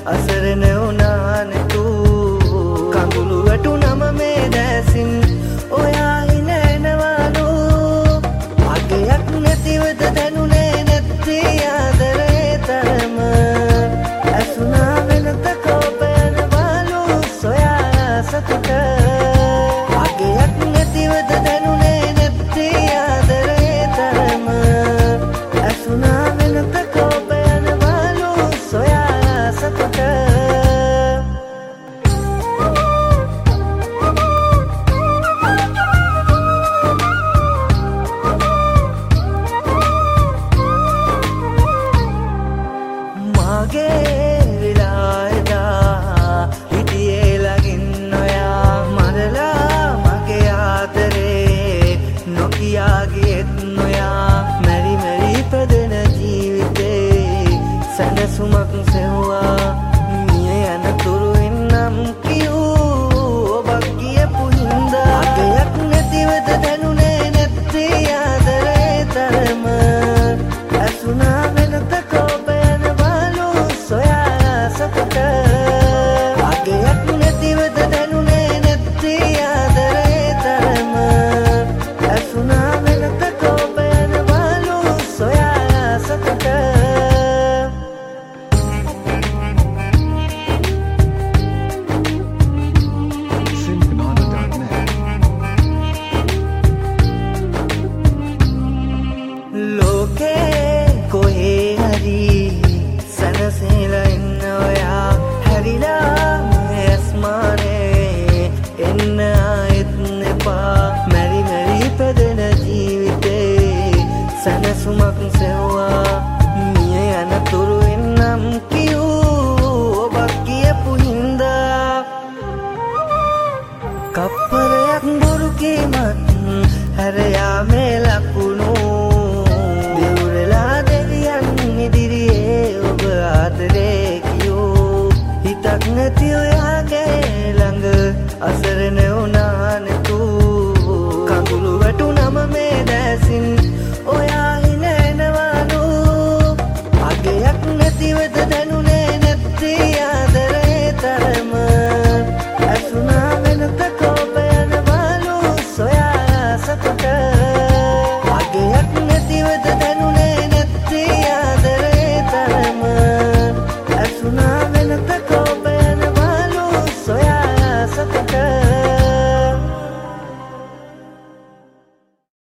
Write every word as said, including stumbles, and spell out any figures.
අසරණ වුණානේ තූ කඳුළු වැටුනම මේ දැසින් ඔයා හින එනවලු අගයක් නැතිවද දැනුනේ නැති ආදරේ තරම ඇසුනා වෙනත කෝපයන බලු සොයා සතුට අගයක් නැතිවද දැනුනේ නැති ආදරේ තරම ඇසුනා වෙනත කෝපයන බලු සොයා සතුට සුමක් සෙව්වා මිය යන තුරු එන්නම් කියූ ඔබක් කියපු හින්දා අගයක් නැතිවද දැනුනේ නැති ආදරේ තරම ඇසුනා වෙනත කෝපයන බලු සොයා සතුට අගයක් නැතිවද දැනුනේ නැති ආදරේ තරම ඇසුනා වෙනත කෝපයන බලු සොයා සතුට කොහේ හරි සනසෙලා ඉන්න ඔයා හැරිලා ඇස්මානේ එන්න ආයෙත් එපා මැරි මැරි පැදෙන ජීවිතේ සනසුමක් සෙව්වා මිය යන තුරු එන්නම් කියූ ඔබක් කියපු හින්දා කප්පරයක් බොරු කීමත් හැරයා මේ ලකුණු හිතක් නැති ඔයාගේ ළඟ අසරණ